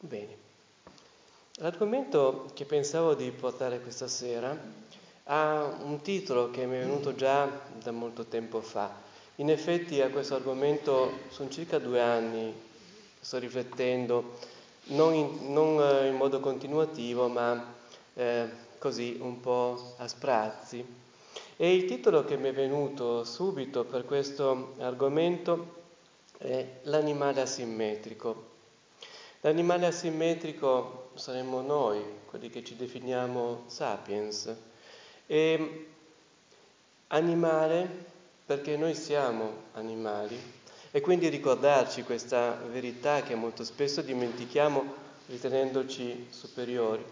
Bene, l'argomento che pensavo di portare questa sera ha un titolo che mi è venuto già da molto tempo fa. In effetti a questo argomento sono circa 2 anni che sto riflettendo, non in modo continuativo, ma così un po' a sprazzi. E il titolo che mi è venuto subito per questo argomento è l'animale asimmetrico. L'animale asimmetrico saremmo noi, quelli che ci definiamo sapiens, e animale perché noi siamo animali e quindi ricordarci questa verità che molto spesso dimentichiamo ritenendoci superiori.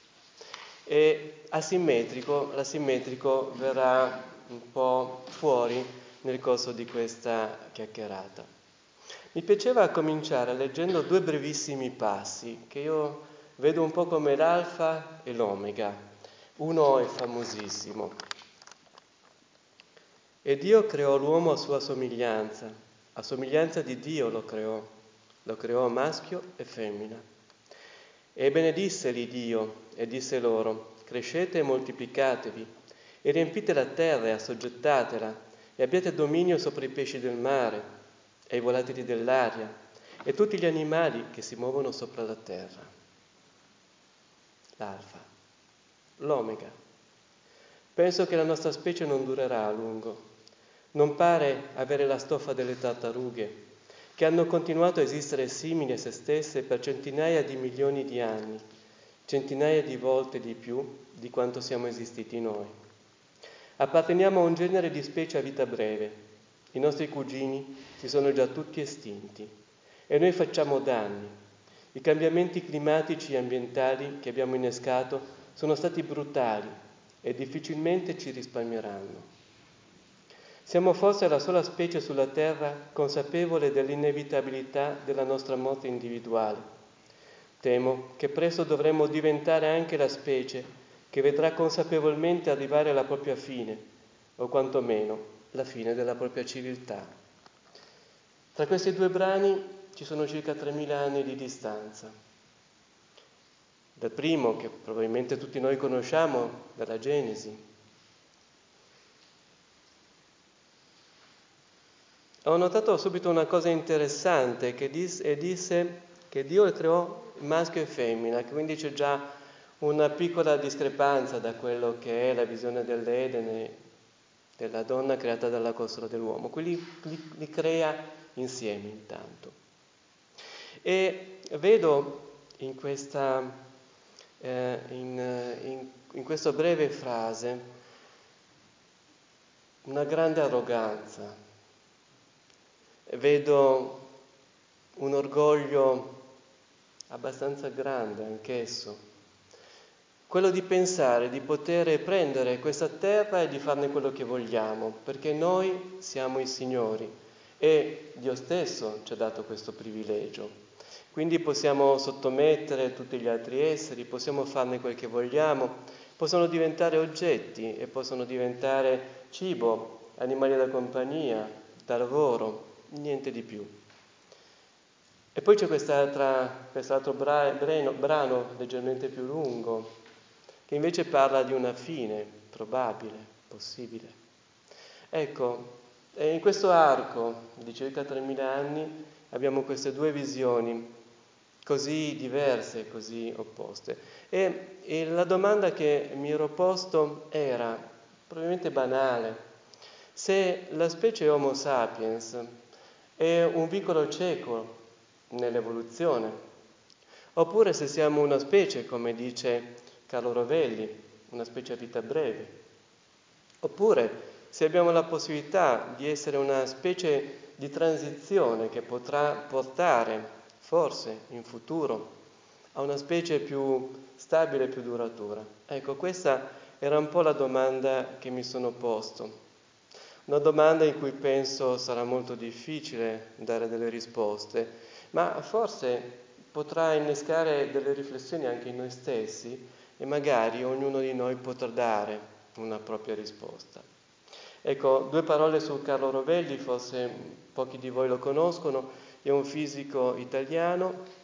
E l'asimmetrico verrà un po' fuori nel corso di questa chiacchierata. Mi piaceva cominciare leggendo 2 brevissimi passi che io vedo un po' come l'alfa e l'omega. Uno è famosissimo. E Dio creò l'uomo a sua a somiglianza di Dio lo creò maschio e femmina. E benedisseli Dio e disse loro: crescete e moltiplicatevi e riempite la terra e assoggettatela e abbiate dominio sopra i pesci del mare e i volatili dell'aria e tutti gli animali che si muovono sopra la terra. L'alfa, l'omega. Penso che la nostra specie non durerà a lungo. Non pare avere la stoffa delle tartarughe, che hanno continuato a esistere simili a se stesse per centinaia di milioni di anni, centinaia di volte di più di quanto siamo esistiti noi. Apparteniamo a un genere di specie a vita breve. I nostri cugini si sono già tutti estinti e noi facciamo danni. I cambiamenti climatici e ambientali che abbiamo innescato sono stati brutali e difficilmente ci risparmieranno. Siamo forse la sola specie sulla Terra consapevole dell'inevitabilità della nostra morte individuale. Temo che presto dovremo diventare anche la specie che vedrà consapevolmente arrivare la propria fine, o quantomeno la fine della propria civiltà. Tra questi 2 brani ci sono circa 3000 anni di distanza. Dal primo, che probabilmente tutti noi conosciamo, dalla Genesi. Ho notato subito una cosa interessante che disse che Dio creò maschio e femmina, quindi c'è già una piccola discrepanza da quello che è la visione dell'Edene, della donna creata dalla costola dell'uomo. Quindi li crea insieme intanto. E vedo in questa breve frase una grande arroganza. Vedo un orgoglio abbastanza grande anch'esso, quello di pensare di poter prendere questa terra e di farne quello che vogliamo, perché noi siamo i signori e Dio stesso ci ha dato questo privilegio. Quindi possiamo sottomettere tutti gli altri esseri, possiamo farne quel che vogliamo, possono diventare oggetti e possono diventare cibo, animali da compagnia, da lavoro, niente di più. E poi c'è quest'altro brano leggermente più lungo, che invece parla di una fine probabile, possibile. Ecco, in questo arco di circa 3000 anni abbiamo queste 2 visioni così diverse, così opposte. E la domanda che mi ero posto era, probabilmente banale, se la specie Homo sapiens è un vicolo cieco nell'evoluzione, oppure se siamo una specie, come dice Carlo Rovelli, una specie a vita breve, oppure se abbiamo la possibilità di essere una specie di transizione che potrà portare, forse in futuro, a una specie più stabile e più duratura. Ecco, questa era un po' la domanda che mi sono posto. Una domanda in cui penso sarà molto difficile dare delle risposte, ma forse potrà innescare delle riflessioni anche in noi stessi e magari ognuno di noi potrà dare una propria risposta. Ecco, 2 parole su Carlo Rovelli, forse pochi di voi lo conoscono, è un fisico italiano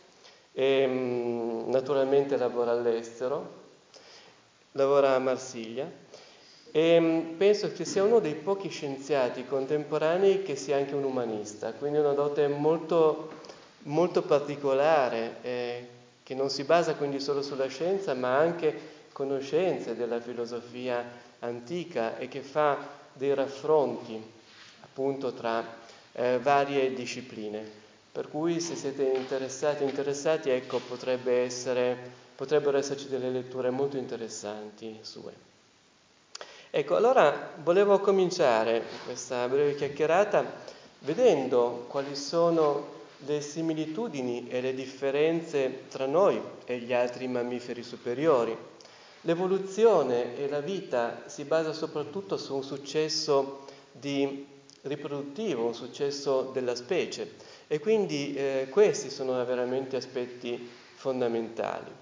e naturalmente lavora all'estero, lavora a Marsiglia e penso che sia uno dei pochi scienziati contemporanei che sia anche un umanista, quindi una dote molto, molto particolare, che non si basa quindi solo sulla scienza, ma anche conoscenze della filosofia antica e che fa dei raffronti appunto tra varie discipline. Per cui se siete interessati, ecco, potrebbero esserci delle letture molto interessanti sue. Ecco, allora volevo cominciare questa breve chiacchierata vedendo quali sono le similitudini e le differenze tra noi e gli altri mammiferi superiori. L'evoluzione e la vita si basa soprattutto su un successo riproduttivo, un successo della specie e quindi questi sono veramente aspetti fondamentali.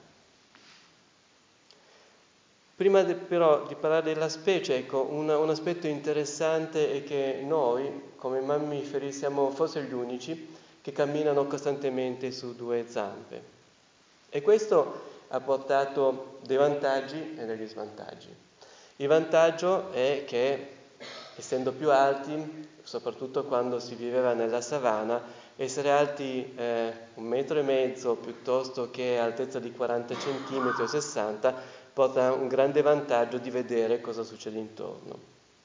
Prima però di parlare della specie, ecco, un aspetto interessante è che noi, come mammiferi, siamo forse gli unici che camminano costantemente su due zampe. E questo ha portato dei vantaggi e degli svantaggi. Il vantaggio è che, essendo più alti, soprattutto quando si viveva nella savana, essere alti 1,5 metri piuttosto che altezza di 40 centimetri o 60 porta un grande vantaggio di vedere cosa succede intorno.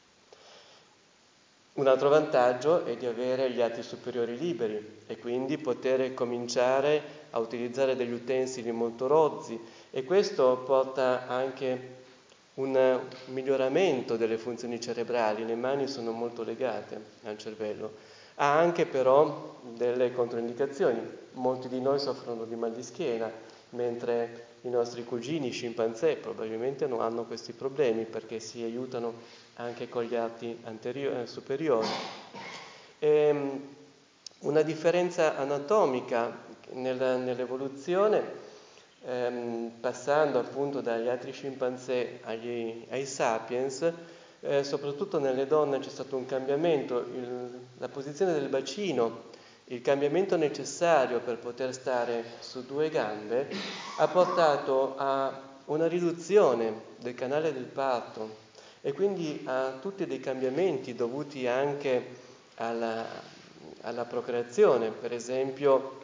Un altro vantaggio è di avere gli atti superiori liberi e quindi poter cominciare a utilizzare degli utensili molto rozzi e questo porta anche un miglioramento delle funzioni cerebrali, le mani sono molto legate al cervello. Ha anche però delle controindicazioni, molti di noi soffrono di mal di schiena, mentre i nostri cugini scimpanzé probabilmente non hanno questi problemi perché si aiutano anche con gli arti superiori. Una differenza anatomica nell'evoluzione, passando appunto dagli altri scimpanzé ai sapiens, soprattutto nelle donne c'è stato un cambiamento, la posizione del bacino, il cambiamento necessario per poter stare su due gambe ha portato a una riduzione del canale del parto e quindi a tutti dei cambiamenti dovuti anche alla procreazione. Per esempio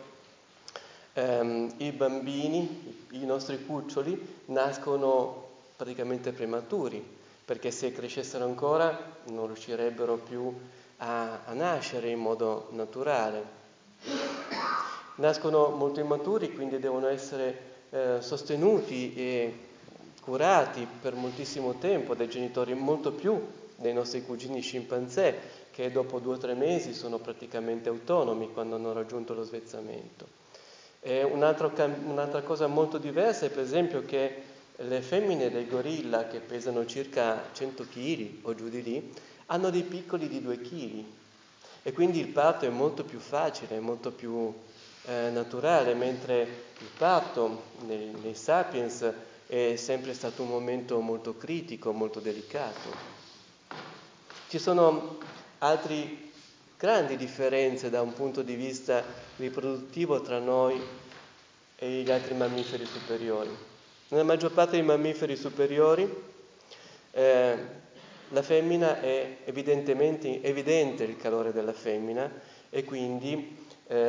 i bambini, i nostri cuccioli, nascono praticamente prematuri, perché se crescessero ancora non riuscirebbero più a nascere in modo naturale. Nascono molto immaturi, quindi devono essere sostenuti e curati per moltissimo tempo dai genitori, molto più dei nostri cugini scimpanzé, che dopo 2 o 3 mesi sono praticamente autonomi quando hanno raggiunto lo svezzamento. Un'altra cosa molto diversa è per esempio che le femmine del gorilla, che pesano circa 100 kg o giù di lì, hanno dei piccoli di 2 kg e quindi il parto è molto più facile, molto più naturale, mentre il parto nei sapiens è sempre stato un momento molto critico, molto delicato. Ci sono altre grandi differenze da un punto di vista riproduttivo tra noi e gli altri mammiferi superiori. Nella maggior parte dei mammiferi superiori la femmina è evidente il calore della femmina e quindi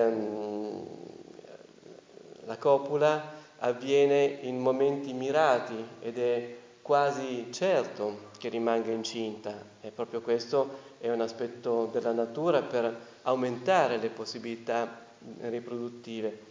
la copula avviene in momenti mirati ed è quasi certo che rimanga incinta e proprio questo è un aspetto della natura per aumentare le possibilità riproduttive.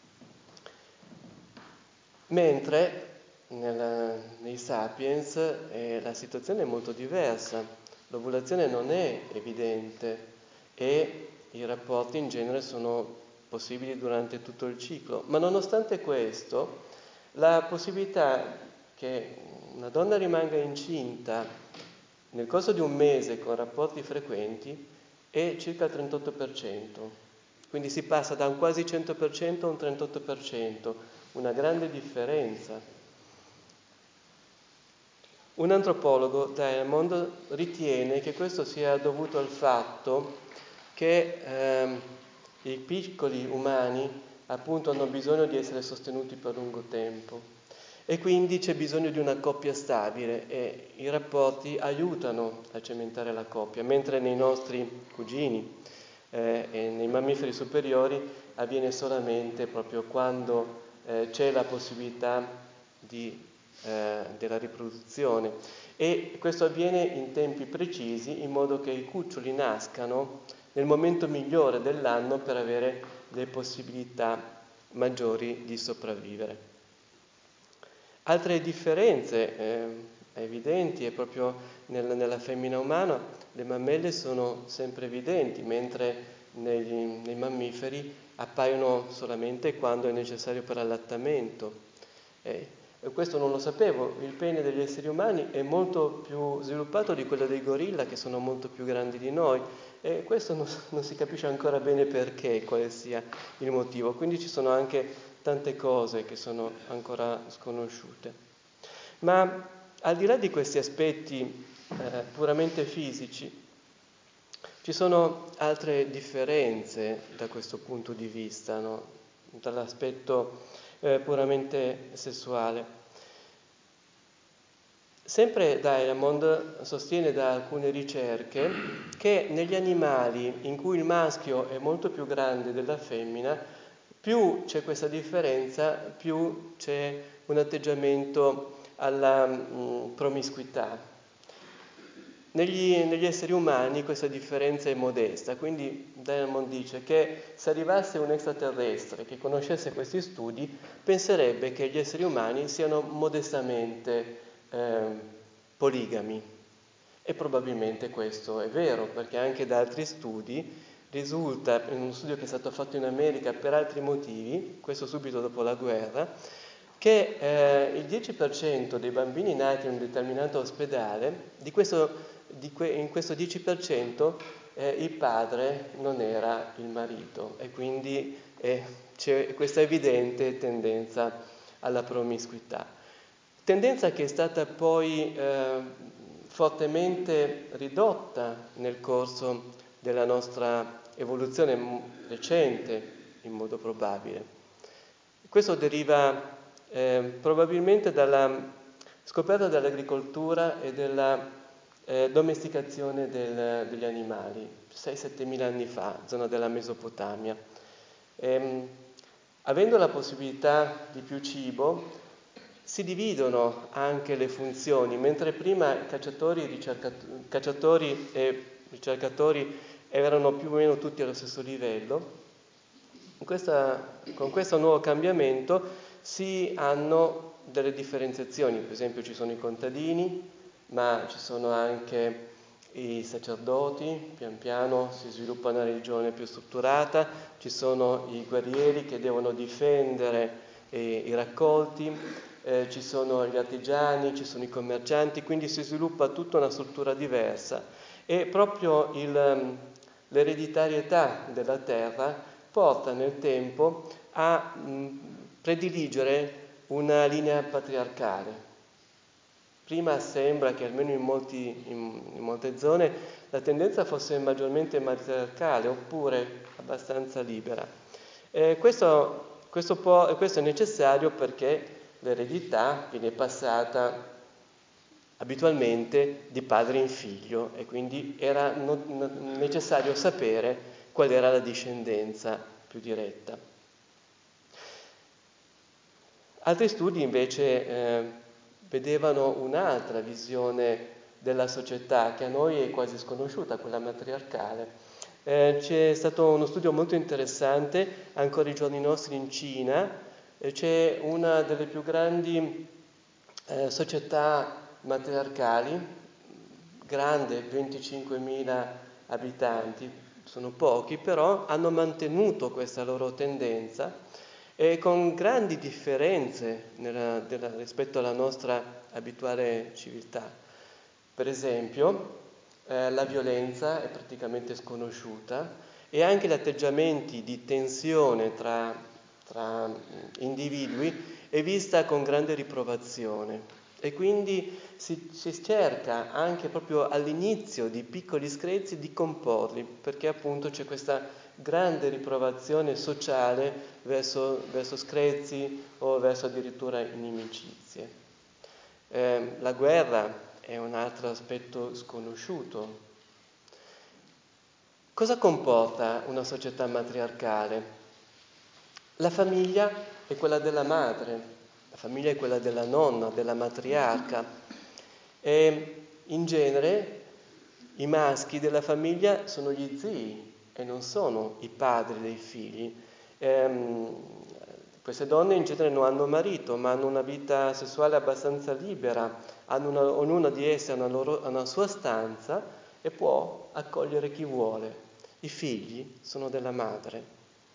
Mentre nei sapiens la situazione è molto diversa, l'ovulazione non è evidente e i rapporti in genere sono possibili durante tutto il ciclo, ma nonostante questo la possibilità che una donna rimanga incinta nel corso di un mese con rapporti frequenti è circa il 38%, quindi si passa da un quasi 100% a un 38%, una grande differenza. Un antropologo, Diamond, ritiene che questo sia dovuto al fatto che i piccoli umani appunto hanno bisogno di essere sostenuti per lungo tempo. E quindi c'è bisogno di una coppia stabile e i rapporti aiutano a cementare la coppia, mentre nei nostri cugini e nei mammiferi superiori avviene solamente proprio quando c'è la possibilità della riproduzione, e questo avviene in tempi precisi in modo che i cuccioli nascano nel momento migliore dell'anno per avere le possibilità maggiori di sopravvivere. Altre differenze evidenti è proprio nella femmina umana, le mammelle sono sempre evidenti, mentre nei mammiferi appaiono solamente quando è necessario per allattamento. E questo non lo sapevo, il pene degli esseri umani è molto più sviluppato di quello dei gorilla, che sono molto più grandi di noi, e questo non si capisce ancora bene perché, quale sia il motivo. Quindi ci sono anche tante cose che sono ancora sconosciute. Ma al di là di questi aspetti puramente fisici, ci sono altre differenze da questo punto di vista, no? Dall'aspetto puramente sessuale. Sempre Diamond sostiene da alcune ricerche che negli animali in cui il maschio è molto più grande della femmina, più c'è questa differenza, più c'è un atteggiamento alla promiscuità. Negli esseri umani questa differenza è modesta, quindi Diamond dice che se arrivasse un extraterrestre che conoscesse questi studi, penserebbe che gli esseri umani siano modestamente poligami. E probabilmente questo è vero, perché anche da altri studi risulta, in uno studio che è stato fatto in America per altri motivi, questo subito dopo la guerra, che il 10% dei bambini nati in un determinato ospedale, in questo 10% il padre non era il marito, e quindi c'è questa evidente tendenza alla promiscuità. Tendenza che è stata poi fortemente ridotta nel corso della nostra evoluzione recente, in modo probabile. Questo deriva probabilmente dalla scoperta dell'agricoltura e della domesticazione degli animali, 6-7 mila anni fa, zona della Mesopotamia. Avendo la possibilità di più cibo, si dividono anche le funzioni, mentre prima cacciatori e ricercatori erano più o meno tutti allo stesso livello. Con questo nuovo cambiamento si hanno delle differenziazioni, per esempio ci sono i contadini, ma ci sono anche i sacerdoti, pian piano si sviluppa una religione più strutturata, ci sono i guerrieri che devono difendere i raccolti, ci sono gli artigiani, ci sono i commercianti, quindi si sviluppa tutta una struttura diversa, e proprio l'ereditarietà della terra porta nel tempo a prediligere una linea patriarcale. Prima sembra che almeno in molte zone la tendenza fosse maggiormente matriarcale, oppure abbastanza libera. Questo è necessario perché l'eredità viene passata abitualmente di padre in figlio, e quindi era necessario sapere qual era la discendenza più diretta. Altri studi invece vedevano un'altra visione della società, che a noi è quasi sconosciuta, quella matriarcale. C'è stato uno studio molto interessante, ancora ai giorni nostri in Cina, c'è una delle più grandi società matriarcali, grande, 25.000 abitanti, sono pochi, però hanno mantenuto questa loro tendenza, e con grandi differenze rispetto alla nostra abituale civiltà. Per esempio, la violenza è praticamente sconosciuta, e anche gli atteggiamenti di tensione tra individui è vista con grande riprovazione, e quindi si cerca anche proprio all'inizio di piccoli screzi di comporli, perché appunto c'è questa grande riprovazione sociale verso screzi o verso addirittura inimicizie. La guerra è un altro aspetto sconosciuto. Cosa comporta una società matriarcale? La famiglia è quella della madre, la famiglia è quella della nonna, della matriarca, e in genere i maschi della famiglia sono gli zii e non sono i padri dei figli. Queste donne in genere non hanno marito, ma hanno una vita sessuale abbastanza libera, ognuna di esse ha una sua stanza e può accogliere chi vuole. I figli sono della madre.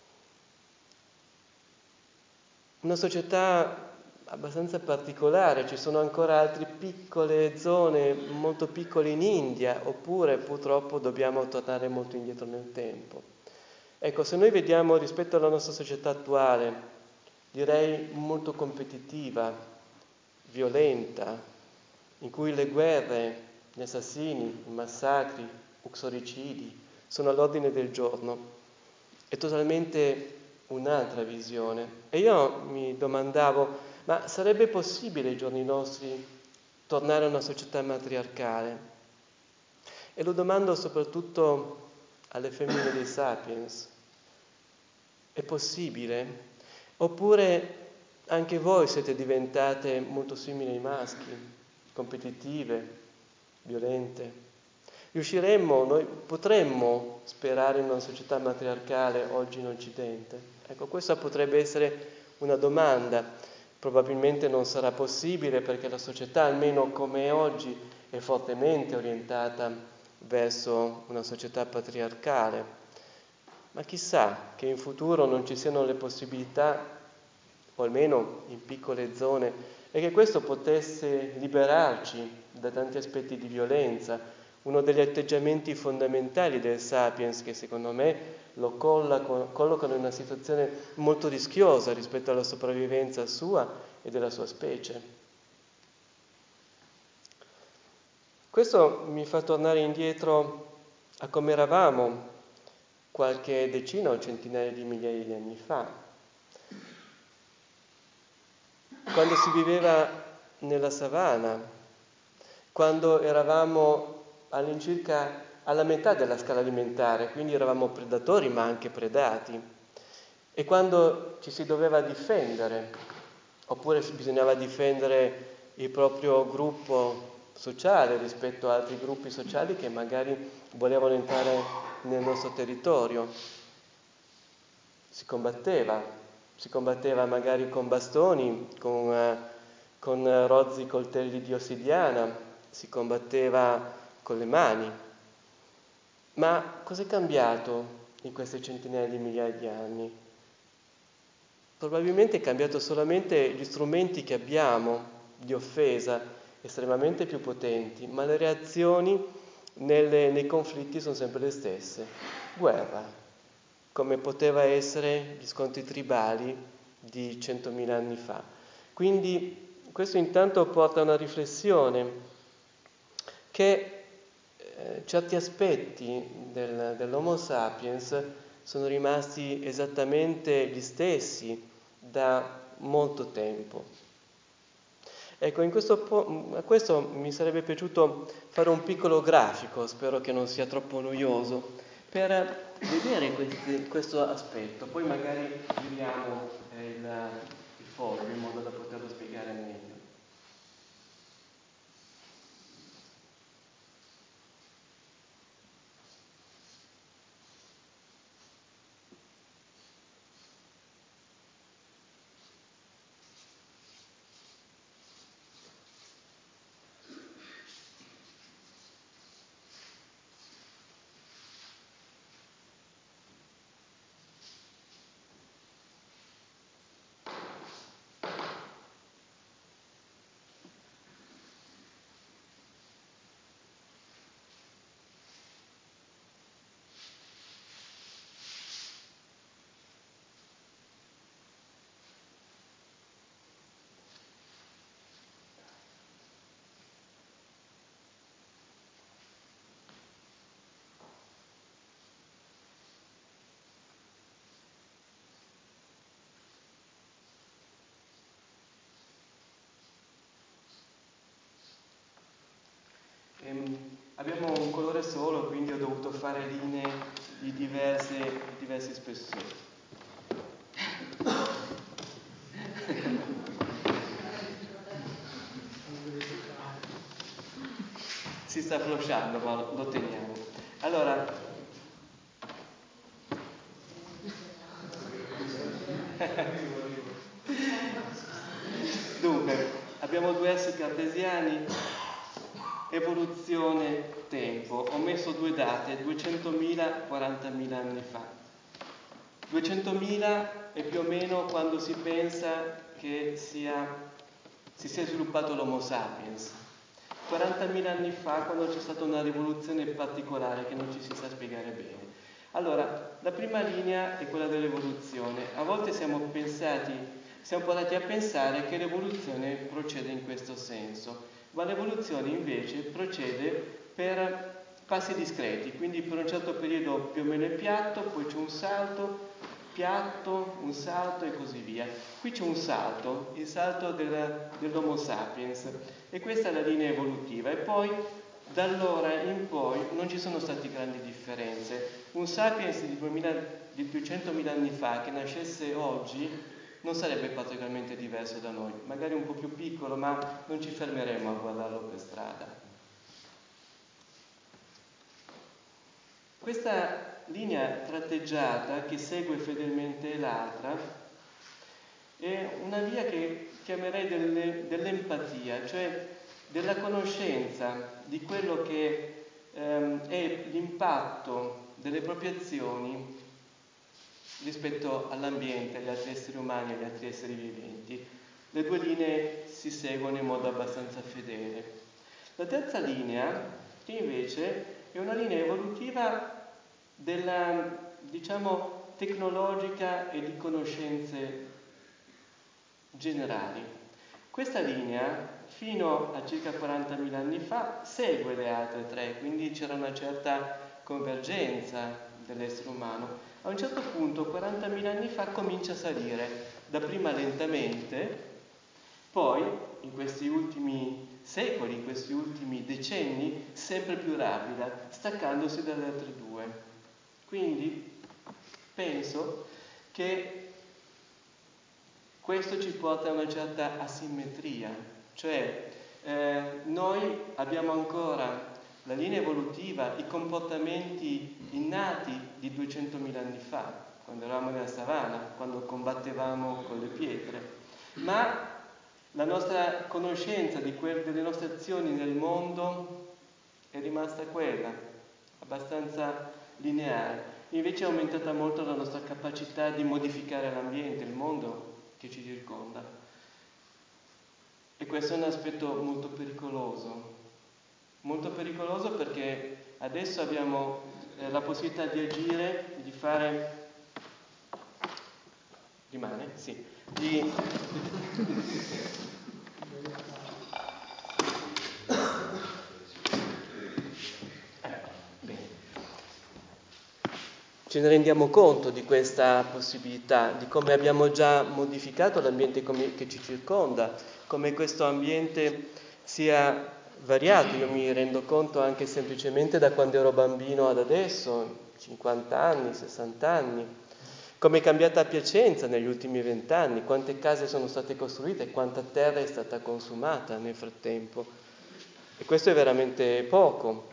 Una società abbastanza particolare, ci sono ancora altre piccole zone, molto piccole in India, oppure purtroppo dobbiamo tornare molto indietro nel tempo. Ecco, se noi vediamo rispetto alla nostra società attuale, direi molto competitiva, violenta, in cui le guerre, gli assassini, i massacri, uxoricidi sono all'ordine del giorno, è totalmente un'altra visione. E io mi domandavo, ma sarebbe possibile ai giorni nostri tornare a una società matriarcale? E lo domando soprattutto alle femmine dei Sapiens. È possibile? Oppure anche voi siete diventate molto simili ai maschi, competitive, violente? Noi potremmo sperare in una società matriarcale oggi in Occidente? Ecco, questa potrebbe essere una domanda. Probabilmente non sarà possibile perché la società, almeno come è oggi, è fortemente orientata verso una società patriarcale. Ma chissà che in futuro non ci siano le possibilità, o almeno in piccole zone, e che questo potesse liberarci da tanti aspetti di violenza. Uno degli atteggiamenti fondamentali del Sapiens, che secondo me lo collocano in una situazione molto rischiosa rispetto alla sopravvivenza sua e della sua specie. Questo mi fa tornare indietro a come eravamo qualche decina o centinaia di migliaia di anni fa, quando si viveva nella savana, quando eravamo all'incirca alla metà della scala alimentare, quindi eravamo predatori ma anche predati, e quando ci si doveva difendere, oppure bisognava difendere il proprio gruppo sociale rispetto a altri gruppi sociali che magari volevano entrare nel nostro territorio. Si combatteva magari con bastoni, con rozzi coltelli di ossidiana, si combatteva con le mani. Ma cos'è cambiato in queste centinaia di migliaia di anni? Probabilmente è cambiato solamente gli strumenti che abbiamo di offesa, estremamente più potenti, ma le reazioni nei conflitti sono sempre le stesse. Guerra, come poteva essere gli scontri tribali di 100.000 anni fa. Quindi questo intanto porta a una riflessione che certi aspetti dell'Homo sapiens sono rimasti esattamente gli stessi da molto tempo. Ecco, a questo mi sarebbe piaciuto fare un piccolo grafico, spero che non sia troppo noioso, per vedere questo aspetto. Poi magari giriamo il foglio in modo da poterlo spiegare meglio. abbiamo un colore solo, quindi ho dovuto fare linee di diversi spessori. Si sta flosciando, ma lo teniamo. Allora, dunque, abbiamo due assi cartesiani, evoluzione, tempo. Ho messo due date, 200.000, 40.000 anni fa. 200.000 è più o meno quando si pensa che si sia sviluppato l'Homo sapiens. 40.000 anni fa, quando c'è stata una rivoluzione particolare che non ci si sa spiegare bene. Allora, la prima linea è quella dell'evoluzione. A volte siamo portati a pensare che l'evoluzione procede in questo senso, ma l'evoluzione invece procede per passi discreti, quindi per un certo periodo più o meno è piatto, poi c'è un salto, piatto, un salto e così via. Qui c'è un salto, il salto dell'Homo sapiens, e questa è la linea evolutiva, e poi da allora in poi non ci sono state grandi differenze. Un sapiens di 200.000 anni fa che nascesse oggi non sarebbe particolarmente diverso da noi, magari un po' più piccolo, ma non ci fermeremo a guardarlo per strada. Questa linea tratteggiata che segue fedelmente l'altra è una via che chiamerei dell'empatia, cioè della conoscenza di quello che è l'impatto delle proprie azioni rispetto all'ambiente, agli altri esseri umani e agli altri esseri viventi. Le due linee si seguono in modo abbastanza fedele. La terza linea, che invece è una linea evolutiva della, tecnologica e di conoscenze generali. Questa linea, fino a circa 40.000 anni fa, segue le altre tre, quindi c'era una certa convergenza dell'essere umano. A un certo punto, 40.000 anni fa, comincia a salire, dapprima lentamente, poi in questi ultimi secoli, in questi ultimi decenni, sempre più rapida, staccandosi dalle altre due. Quindi penso che questo ci porta a una certa asimmetria, cioè noi abbiamo ancora la linea evolutiva, i comportamenti innati di 200.000 anni fa, quando eravamo nella savana, quando combattevamo con le pietre, ma la nostra conoscenza delle nostre azioni nel mondo è rimasta quella, abbastanza lineare. Invece è aumentata molto la nostra capacità di modificare l'ambiente, il mondo che ci circonda. E questo è un aspetto molto pericoloso perché adesso abbiamo la possibilità di agire, di fare... Rimane? Sì. Ce ne rendiamo conto di questa possibilità, di come abbiamo già modificato l'ambiente che ci circonda, come questo ambiente sia variato. Io mi rendo conto anche semplicemente da quando ero bambino ad adesso, 50 anni, 60 anni, come è cambiata Piacenza negli ultimi 20 anni, quante case sono state costruite, quanta terra è stata consumata nel frattempo. E questo è veramente poco.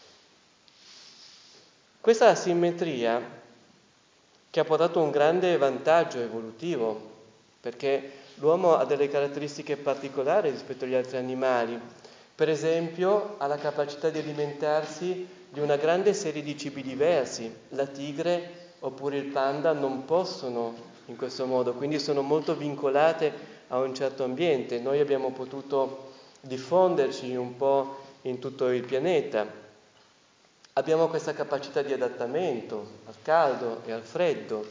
Questa asimmetria che ha portato un grande vantaggio evolutivo, perché l'uomo ha delle caratteristiche particolari rispetto agli altri animali. Per esempio, ha la capacità di alimentarsi di una grande serie di cibi diversi. La tigre oppure il panda non possono in questo modo, quindi sono molto vincolate a un certo ambiente. Noi abbiamo potuto diffonderci un po' in tutto il pianeta. Abbiamo questa capacità di adattamento al caldo e al freddo.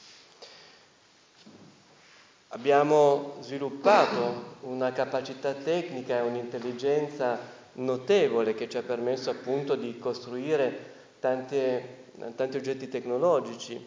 Abbiamo sviluppato una capacità tecnica e un'intelligenza notevole che ci ha permesso appunto di costruire tanti oggetti tecnologici.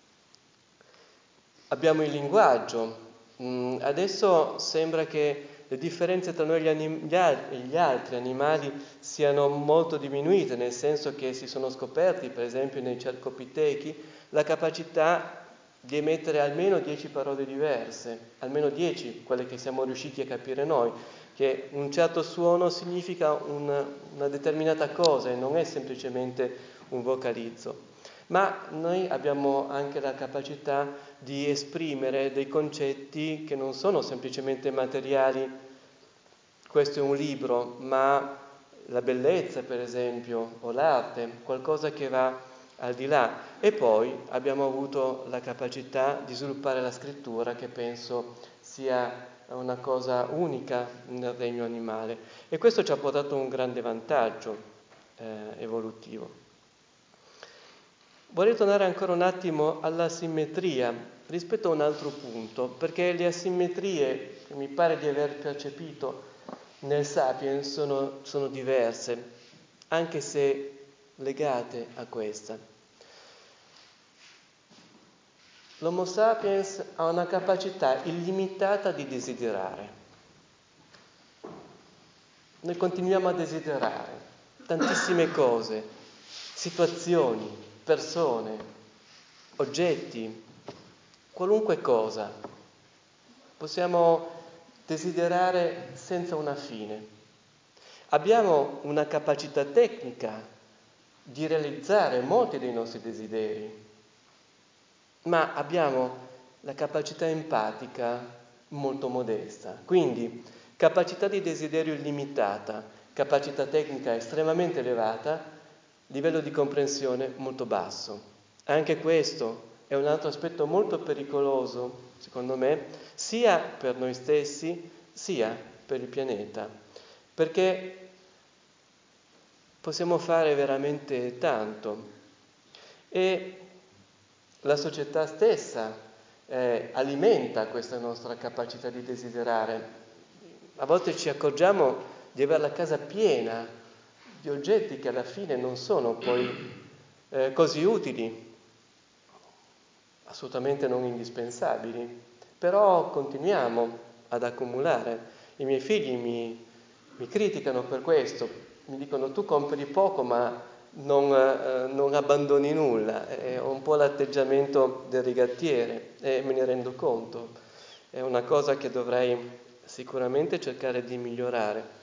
Abbiamo il linguaggio. Adesso sembra che le differenze tra noi e gli altri animali siano molto diminuite, nel senso che si sono scoperti, per esempio nei cercopitechi, la capacità di emettere almeno 10 parole diverse, almeno 10, quelle che siamo riusciti a capire noi, che un certo suono significa una determinata cosa e non è semplicemente un vocalizzo. Ma noi abbiamo anche la capacità di esprimere dei concetti che non sono semplicemente materiali, questo è un libro, ma la bellezza, per esempio, o l'arte, qualcosa che va al di là. E poi abbiamo avuto la capacità di sviluppare la scrittura, che penso sia una cosa unica nel regno animale. E questo ci ha portato un grande vantaggio evolutivo. Vorrei tornare ancora un attimo alla simmetria rispetto a un altro punto, perché le asimmetrie che mi pare di aver percepito nel Sapiens sono diverse, anche se legate a questa. L'Homo sapiens ha una capacità illimitata di desiderare. Noi continuiamo a desiderare tantissime cose, situazioni, persone, oggetti, qualunque cosa. Possiamo desiderare senza una fine. Abbiamo una capacità tecnica di realizzare molti dei nostri desideri, ma abbiamo la capacità empatica molto modesta. Quindi capacità di desiderio illimitata, capacità tecnica estremamente elevata, livello di comprensione molto basso. Anche questo è un altro aspetto molto pericoloso, secondo me, sia per noi stessi, sia per il pianeta, perché possiamo fare veramente tanto e la società stessa alimenta questa nostra capacità di desiderare. A volte ci accorgiamo di avere la casa piena di oggetti che alla fine non sono poi così utili, assolutamente non indispensabili, però continuiamo ad accumulare. I miei figli mi criticano per questo, mi dicono tu compri poco ma non abbandoni nulla, ho un po' l'atteggiamento del rigattiere e me ne rendo conto, è una cosa che dovrei sicuramente cercare di migliorare.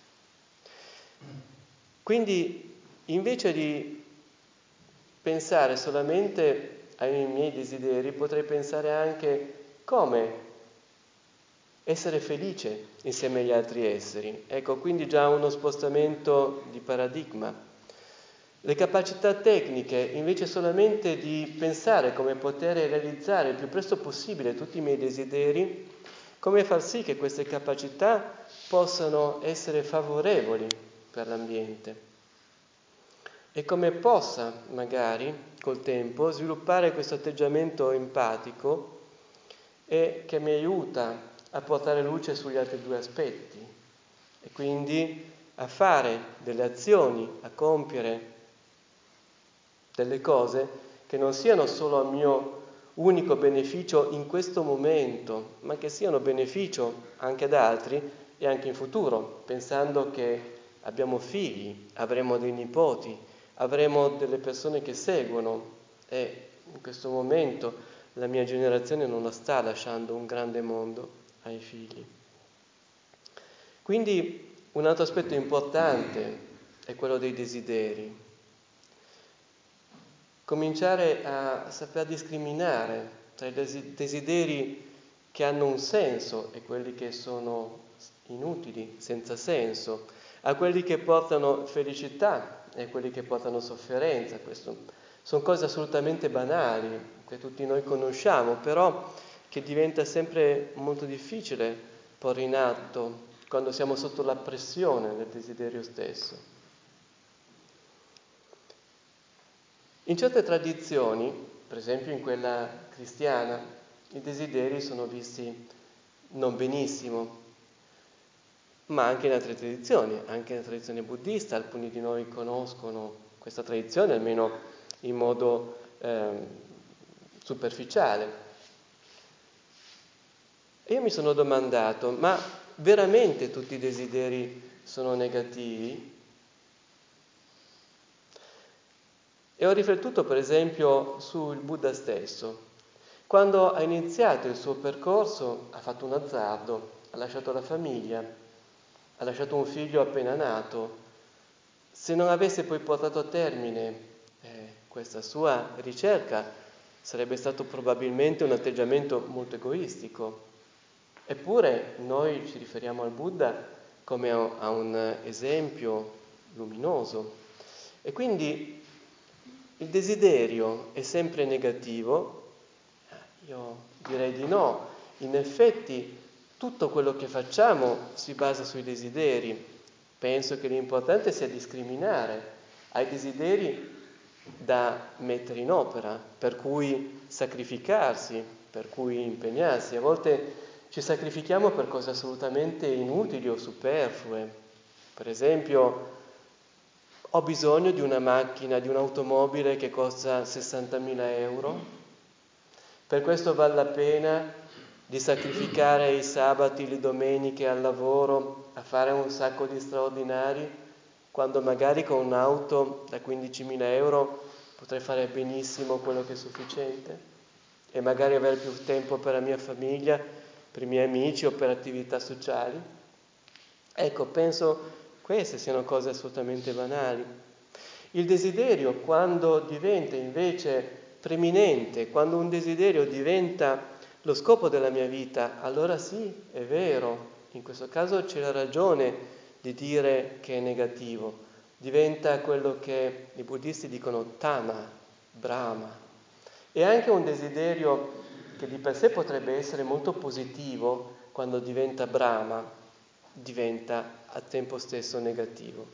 Quindi invece di pensare solamente ai miei desideri, potrei pensare anche come essere felice insieme agli altri esseri. Ecco, quindi già uno spostamento di paradigma. Le capacità tecniche, invece solamente di pensare come poter realizzare il più presto possibile tutti i miei desideri, come far sì che queste capacità possano essere favorevoli per l'ambiente e come possa magari col tempo sviluppare questo atteggiamento empatico e che mi aiuta a portare luce sugli altri due aspetti e quindi a fare delle azioni, a compiere delle cose che non siano solo a mio unico beneficio in questo momento, ma che siano beneficio anche ad altri e anche in futuro, pensando che abbiamo figli, avremo dei nipoti, avremo delle persone che seguono e in questo momento la mia generazione non la sta lasciando un grande mondo ai figli. Quindi un altro aspetto importante è quello dei desideri. Cominciare a saper discriminare tra i desideri che hanno un senso e quelli che sono inutili, senza senso, a quelli che portano felicità e quelli che portano sofferenza. Questo sono cose assolutamente banali, che tutti noi conosciamo, però che diventa sempre molto difficile porre in atto quando siamo sotto la pressione del desiderio stesso. In certe tradizioni, per esempio in quella cristiana, i desideri sono visti non benissimo, ma anche in altre tradizioni, anche nella tradizione buddista, alcuni di noi conoscono questa tradizione, almeno in modo superficiale. E io mi sono domandato, ma veramente tutti i desideri sono negativi? E ho riflettuto per esempio sul Buddha stesso. Quando ha iniziato il suo percorso ha fatto un azzardo, ha lasciato la famiglia, ha lasciato un figlio appena nato. Se non avesse poi portato a termine questa sua ricerca, sarebbe stato probabilmente un atteggiamento molto egoistico. Eppure noi ci riferiamo al Buddha come a un esempio luminoso. E quindi il desiderio è sempre negativo? Io direi di no. In effetti tutto quello che facciamo si basa sui desideri. Penso che l'importante sia discriminare. Hai desideri da mettere in opera, per cui sacrificarsi, per cui impegnarsi. A volte ci sacrifichiamo per cose assolutamente inutili o superflue. Per esempio, ho bisogno di una macchina, di un'automobile che costa 60.000 euro. Per questo vale la pena di sacrificare i sabati, le domeniche al lavoro, a fare un sacco di straordinari, quando magari con un'auto da 15.000 euro potrei fare benissimo quello che è sufficiente e magari avere più tempo per la mia famiglia, per i miei amici o per attività sociali. Ecco, penso queste siano cose assolutamente banali. Il desiderio, quando diventa invece preminente, quando un desiderio diventa lo scopo della mia vita, allora sì, è vero, in questo caso c'è la ragione di dire che è negativo, diventa quello che i buddisti dicono tama, brahma. E anche un desiderio che di per sé potrebbe essere molto positivo, quando diventa brahma, diventa al tempo stesso negativo.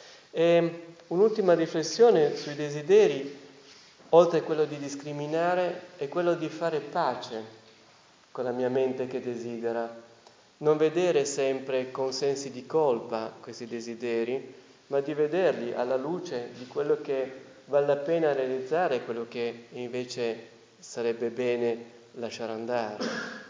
E un'ultima riflessione sui desideri, oltre a quello di discriminare, è quello di fare pace con la mia mente che desidera. Non vedere sempre con sensi di colpa questi desideri, ma di vederli alla luce di quello che vale la pena realizzare e quello che invece sarebbe bene lasciare andare.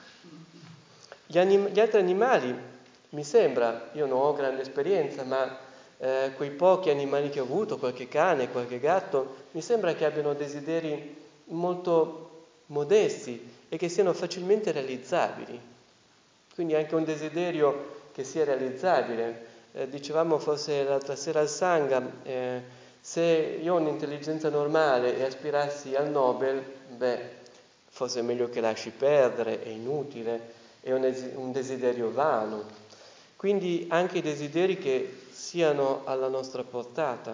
Gli altri animali, mi sembra, io non ho grande esperienza, ma quei pochi animali che ho avuto, qualche cane, qualche gatto, mi sembra che abbiano desideri molto modesti e che siano facilmente realizzabili. Quindi anche un desiderio che sia realizzabile. Dicevamo forse l'altra sera al Sangha, se io ho un'intelligenza normale e aspirassi al Nobel, forse è meglio che lasci perdere, è inutile, è un desiderio vano. Quindi anche i desideri che siano alla nostra portata.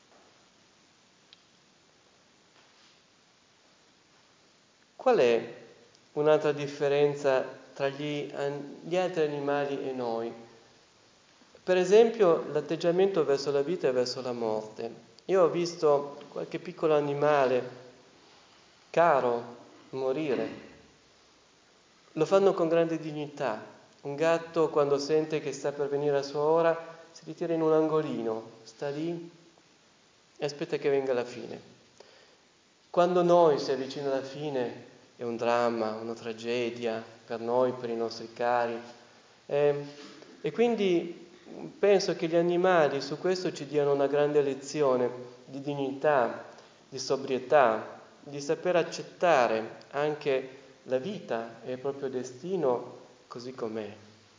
Qual è un'altra differenza tra gli altri animali e noi? Per esempio l'atteggiamento verso la vita e verso la morte. Io ho visto qualche piccolo animale caro morire. Lo fanno con grande dignità. Un gatto, quando sente che sta per venire la sua ora, si ritira in un angolino, sta lì e aspetta che venga la fine. Quando noi si avvicina alla fine è un dramma, una tragedia per noi, per i nostri cari. E quindi penso che gli animali su questo ci diano una grande lezione di dignità, di sobrietà, di saper accettare anche la vita e il proprio destino così com'è.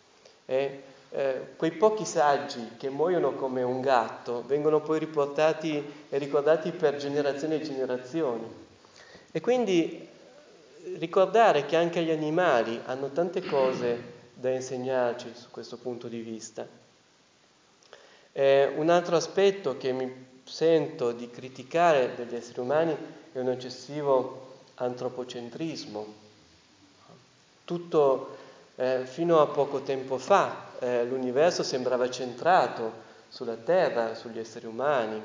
Quei pochi saggi che muoiono come un gatto vengono poi riportati e ricordati per generazioni e generazioni. E quindi ricordare che anche gli animali hanno tante cose da insegnarci su questo punto di vista. Un altro aspetto che mi sento di criticare degli esseri umani è un eccessivo antropocentrismo. Tutto fino a poco tempo fa l'universo sembrava centrato sulla Terra, sugli esseri umani.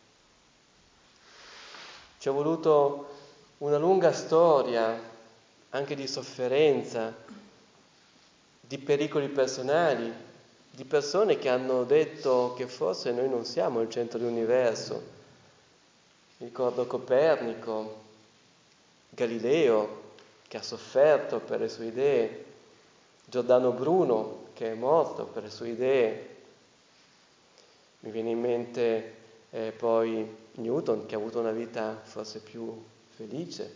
Ci è voluto una lunga storia anche di sofferenza, di pericoli personali, di persone che hanno detto che forse noi non siamo il centro dell'universo. Ricordo Copernico, Galileo, che ha sofferto per le sue idee, Giordano Bruno, che è morto per le sue idee. Mi viene in mente poi Newton, che ha avuto una vita forse più felice,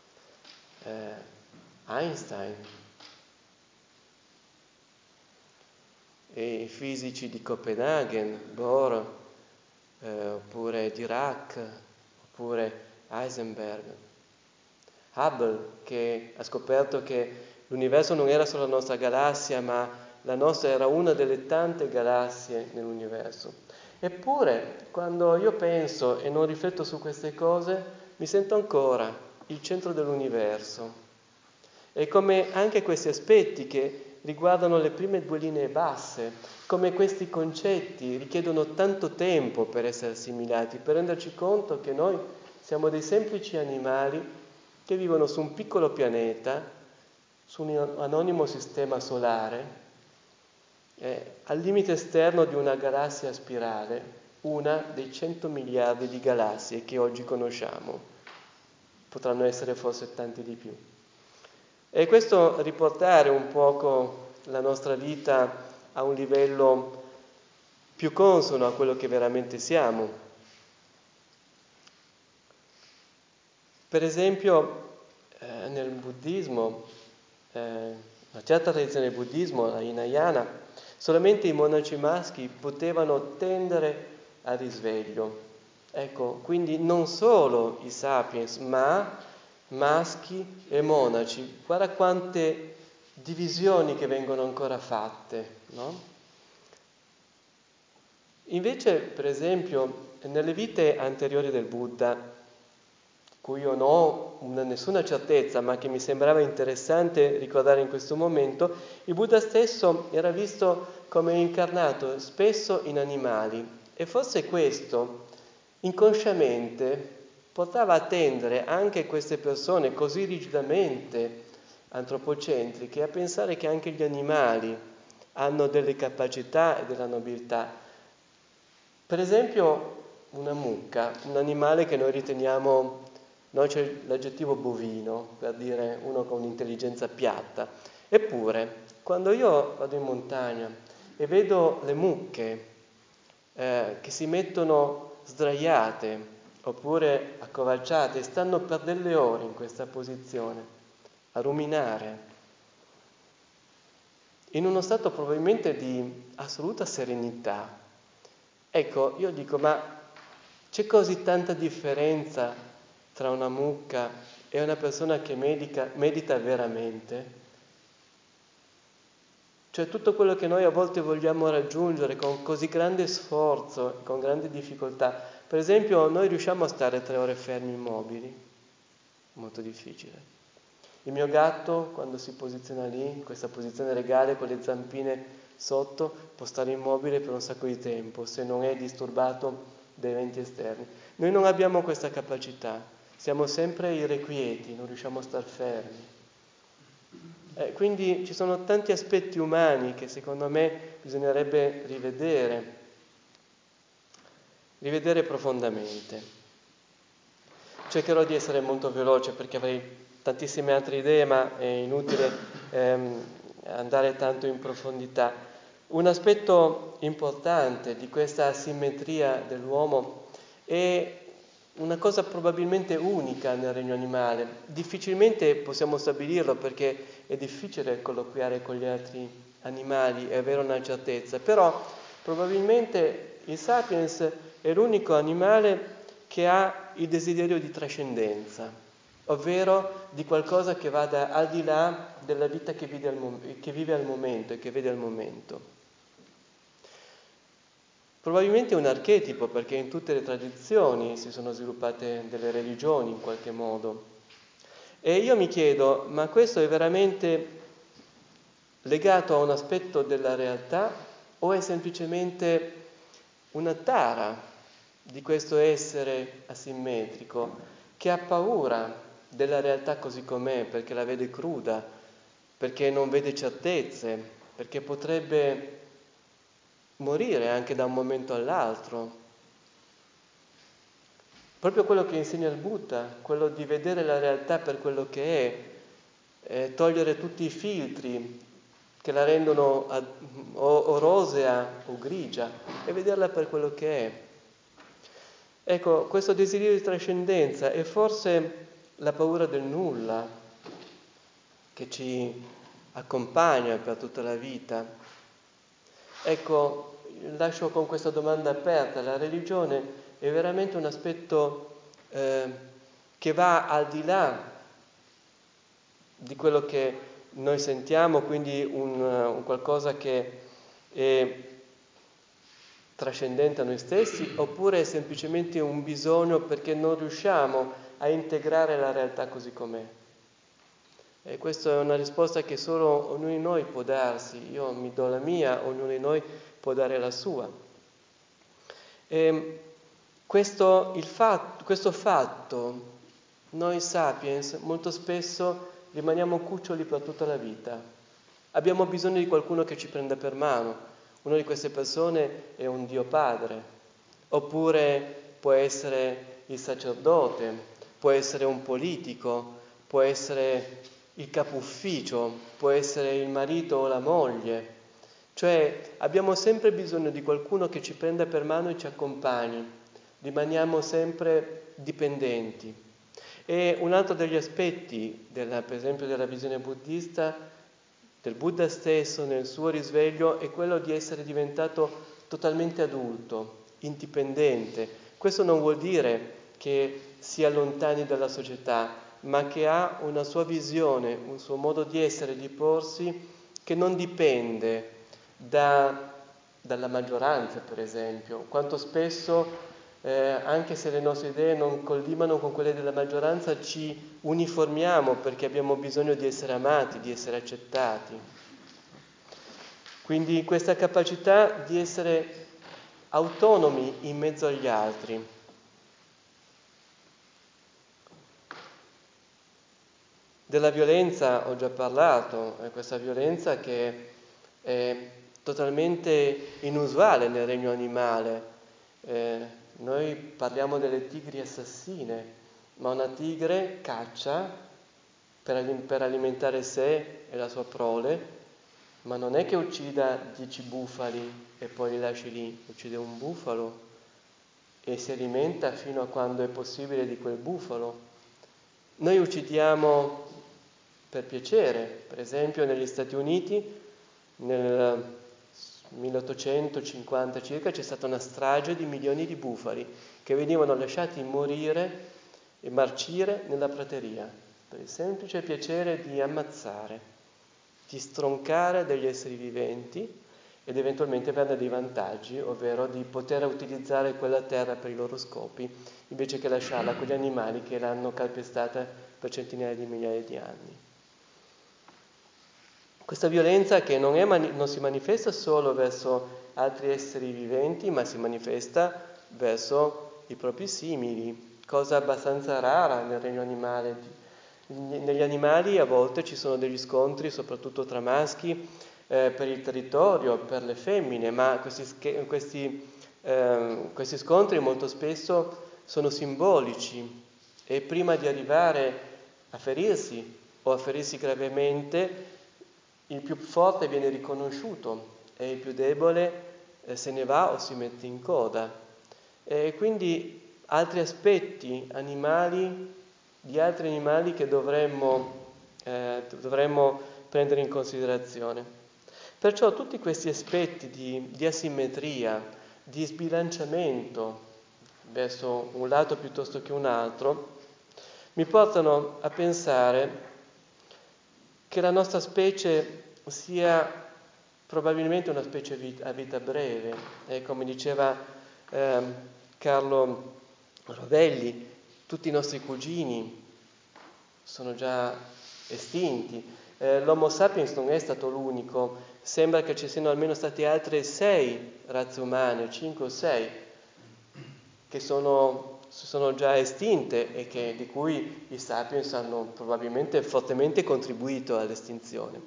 Einstein, e i fisici di Copenaghen, Bohr, oppure Dirac, oppure Heisenberg, Hubble, che ha scoperto che l'universo non era solo la nostra galassia, ma la nostra era una delle tante galassie nell'universo. Eppure, quando io penso e non rifletto su queste cose, mi sento ancora il centro dell'universo. E come anche questi aspetti che riguardano le prime due linee basse, come questi concetti richiedono tanto tempo per essere assimilati, per renderci conto che noi siamo dei semplici animali che vivono su un piccolo pianeta, su un anonimo sistema solare, al limite esterno di una galassia a spirale, una dei 100 miliardi di galassie che oggi conosciamo. Potranno essere forse tanti di più. E questo riportare un poco la nostra vita a un livello più consono a quello che veramente siamo. Per esempio, nel buddismo, una certa tradizione del buddismo, la Hinayana, solamente i monaci maschi potevano tendere al risveglio. Ecco, quindi non solo i sapiens, ma maschi e monaci. Guarda quante divisioni che vengono ancora fatte, no? Invece, per esempio, nelle vite anteriori del Buddha, cui io non ho nessuna certezza, ma che mi sembrava interessante ricordare in questo momento, il Buddha stesso era visto come incarnato spesso in animali, e forse questo, inconsciamente, portava a tendere anche queste persone così rigidamente antropocentriche a pensare che anche gli animali hanno delle capacità e della nobiltà. Per esempio una mucca, un animale che noi riteniamo, noi c'è l'aggettivo bovino, per dire uno con un'intelligenza piatta. Eppure, quando io vado in montagna e vedo le mucche che si mettono sdraiate oppure accovalciate, stanno per delle ore in questa posizione, a ruminare, in uno stato probabilmente di assoluta serenità. Ecco, io dico, ma c'è così tanta differenza tra una mucca e una persona che medita veramente? Cioè tutto quello che noi a volte vogliamo raggiungere con così grande sforzo, con grande difficoltà. Per esempio, noi riusciamo a stare 3 ore fermi immobili? Molto difficile. Il mio gatto, quando si posiziona lì, in questa posizione legale, con le zampine sotto, può stare immobile per un sacco di tempo, se non è disturbato da eventi esterni. Noi non abbiamo questa capacità, siamo sempre irrequieti, non riusciamo a star fermi. Quindi ci sono tanti aspetti umani che secondo me bisognerebbe rivedere profondamente. Cercherò di essere molto veloce perché avrei tantissime altre idee, ma è inutile andare tanto in profondità. Un aspetto importante di questa asimmetria dell'uomo è una cosa probabilmente unica nel regno animale. Difficilmente possiamo stabilirlo perché è difficile colloquiare con gli altri animali e avere una certezza, però probabilmente il sapiens è l'unico animale che ha il desiderio di trascendenza, ovvero di qualcosa che vada al di là della vita che vive al momento e che vede al momento. Probabilmente è un archetipo, perché in tutte le tradizioni si sono sviluppate delle religioni in qualche modo. E io mi chiedo, ma questo è veramente legato a un aspetto della realtà o è semplicemente una tara di questo essere asimmetrico che ha paura della realtà così com'è, perché la vede cruda, perché non vede certezze, perché potrebbe morire anche da un momento all'altro. Proprio quello che insegna il Buddha, quello di vedere la realtà per quello che è, togliere tutti i filtri che la rendono o rosea o grigia, e vederla per quello che è. Ecco, questo desiderio di trascendenza è forse la paura del nulla che ci accompagna per tutta la vita. Ecco, lascio con questa domanda aperta: la religione è veramente un aspetto che va al di là di quello che noi sentiamo, quindi un qualcosa che è trascendente a noi stessi, oppure è semplicemente un bisogno perché non riusciamo a integrare la realtà così com'è? E questa è una risposta che solo ognuno di noi può darsi. Io mi do la mia, ognuno di noi può dare la sua. E questo fatto, noi sapiens molto spesso rimaniamo cuccioli per tutta la vita. Abbiamo bisogno di qualcuno che ci prenda per mano. Una di queste persone è un Dio Padre, oppure può essere il sacerdote, può essere un politico, può essere il capo ufficio, può essere il marito o la moglie. Cioè abbiamo sempre bisogno di qualcuno che ci prenda per mano e ci accompagni. Rimaniamo sempre dipendenti. E un altro degli aspetti, per esempio della visione buddista, del Buddha stesso nel suo risveglio, è quello di essere diventato totalmente adulto, indipendente. Questo non vuol dire che si allontani dalla società, ma che ha una sua visione, un suo modo di essere, di porsi, che non dipende dalla maggioranza, per esempio. Quanto spesso, anche se le nostre idee non collimano con quelle della maggioranza, ci uniformiamo perché abbiamo bisogno di essere amati, di essere accettati. Quindi questa capacità di essere autonomi in mezzo agli altri. Della violenza ho già parlato, è questa violenza che è totalmente inusuale nel regno animale. Noi parliamo delle tigri assassine, ma una tigre caccia per alimentare sé e la sua prole, ma non è che uccida 10 bufali e poi li lasci lì, uccide un bufalo e si alimenta fino a quando è possibile di quel bufalo. Noi uccidiamo per piacere. Per esempio negli Stati Uniti nel 1850 circa c'è stata una strage di milioni di bufali che venivano lasciati morire e marcire nella prateria per il semplice piacere di ammazzare, di stroncare degli esseri viventi ed eventualmente averne dei vantaggi, ovvero di poter utilizzare quella terra per i loro scopi invece che lasciarla a quegli animali che l'hanno calpestata per centinaia di migliaia di anni. Questa violenza che non si manifesta solo verso altri esseri viventi, ma si manifesta verso i propri simili, cosa abbastanza rara nel regno animale. Negli animali a volte ci sono degli scontri, soprattutto tra maschi, per il territorio, per le femmine, ma questi scontri molto spesso sono simbolici e prima di arrivare a ferirsi o a ferirsi gravemente, il più forte viene riconosciuto e il più debole se ne va o si mette in coda. E quindi altri aspetti di altri animali che dovremmo prendere in considerazione. Perciò tutti questi aspetti di asimmetria, di sbilanciamento verso un lato piuttosto che un altro, mi portano a pensare che la nostra specie sia probabilmente una specie a vita breve. E come diceva Carlo Rovelli, tutti i nostri cugini sono già estinti. L'Homo sapiens non è stato l'unico, sembra che ci siano almeno state altre 6 razze umane, 5 o 6, che sono già estinte e di cui i sapiens hanno probabilmente fortemente contribuito all'estinzione.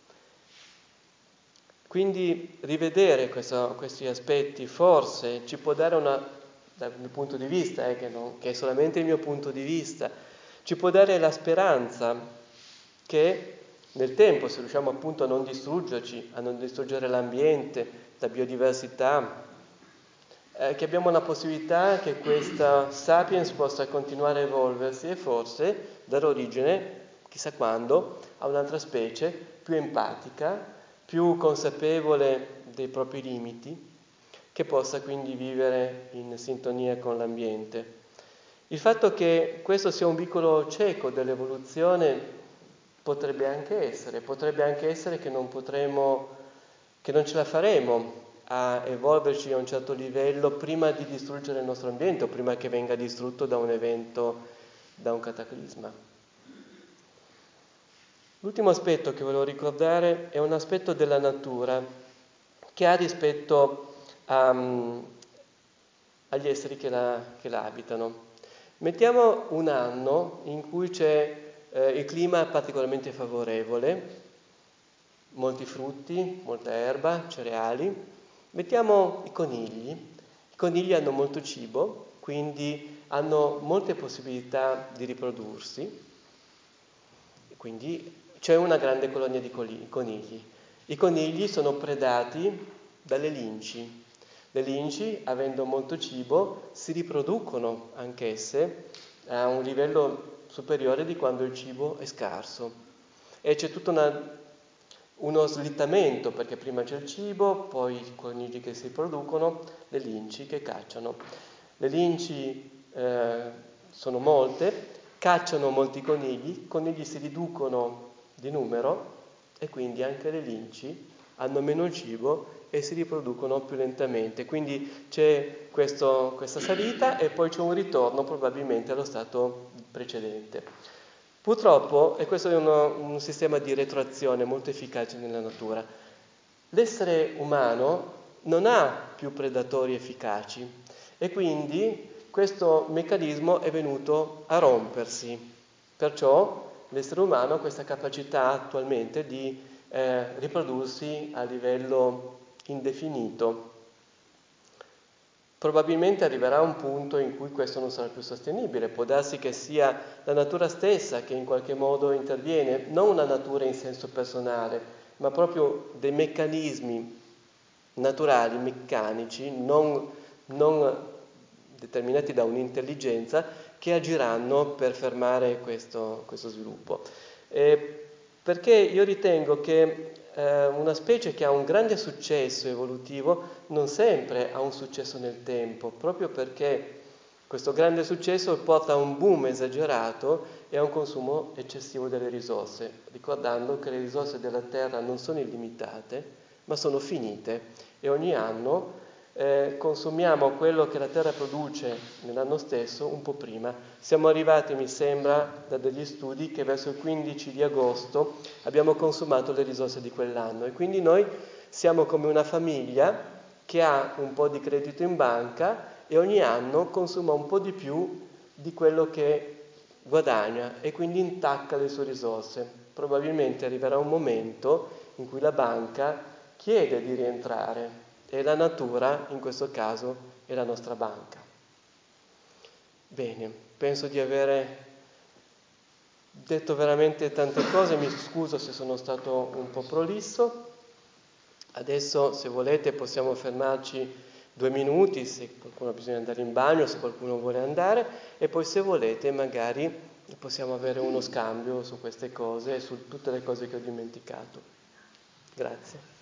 Quindi rivedere questi aspetti forse ci può dare dal mio punto di vista, che è solamente il mio punto di vista, ci può dare la speranza che nel tempo, se riusciamo appunto a non distruggerci, a non distruggere l'ambiente, la biodiversità, che abbiamo la possibilità che questa sapiens possa continuare a evolversi e forse dare origine, chissà quando, a un'altra specie più empatica, più consapevole dei propri limiti, che possa quindi vivere in sintonia con l'ambiente. Il fatto che questo sia un vicolo cieco dell'evoluzione potrebbe anche essere che che non ce la faremo a evolverci a un certo livello prima di distruggere il nostro ambiente o prima che venga distrutto da un evento, da un cataclisma. L'ultimo aspetto che volevo ricordare è un aspetto della natura che ha rispetto agli esseri che la abitano. Mettiamo un anno in cui c'è il clima particolarmente favorevole, molti frutti, molta erba, cereali. Mettiamo i conigli. I conigli hanno molto cibo, quindi hanno molte possibilità di riprodursi, quindi c'è una grande colonia di conigli. I conigli sono predati dalle linci. Le linci, avendo molto cibo, si riproducono anch'esse a un livello superiore di quando il cibo è scarso. E c'è tutto uno slittamento, perché prima c'è il cibo, poi i conigli che si riproducono, le linci che cacciano. Le linci sono molte, cacciano molti conigli, i conigli si riducono di numero e quindi anche le linci hanno meno cibo e si riproducono più lentamente. Quindi c'è questa salita e poi c'è un ritorno probabilmente allo stato precedente. Purtroppo, e questo è un sistema di retroazione molto efficace nella natura, l'essere umano non ha più predatori efficaci e quindi questo meccanismo è venuto a rompersi. Perciò l'essere umano ha questa capacità attualmente di riprodursi a livello indefinito. Probabilmente arriverà un punto in cui questo non sarà più sostenibile, può darsi che sia la natura stessa che in qualche modo interviene, non una natura in senso personale, ma proprio dei meccanismi naturali, meccanici, non determinati da un'intelligenza, che agiranno per fermare questo sviluppo. Perché io ritengo che una specie che ha un grande successo evolutivo non sempre ha un successo nel tempo, proprio perché questo grande successo porta a un boom esagerato e a un consumo eccessivo delle risorse, ricordando che le risorse della Terra non sono illimitate, ma sono finite e ogni anno consumiamo quello che la Terra produce nell'anno stesso un po' prima. Siamo arrivati, mi sembra, da degli studi che verso il 15 di agosto abbiamo consumato le risorse di quell'anno e quindi noi siamo come una famiglia che ha un po' di credito in banca e ogni anno consuma un po' di più di quello che guadagna e quindi intacca le sue risorse. Probabilmente arriverà un momento in cui la banca chiede di rientrare e la natura, in questo caso, è la nostra banca. Bene, penso di avere detto veramente tante cose, mi scuso se sono stato un po' prolisso. Adesso, se volete, possiamo fermarci 2 minuti, se qualcuno ha bisogno di andare in bagno, se qualcuno vuole andare, e poi se volete magari possiamo avere uno scambio su queste cose e su tutte le cose che ho dimenticato. Grazie.